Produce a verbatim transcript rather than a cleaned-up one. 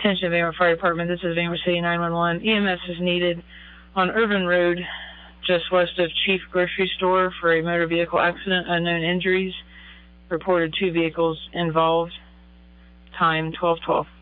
Attention Van Wert Fire Department, this is Van Wert City nine one one. E M S is needed on Irvin Road, just west of Chief Grocery Store for a motor vehicle accident, unknown injuries. Reported two vehicles involved. Time twelve twelve.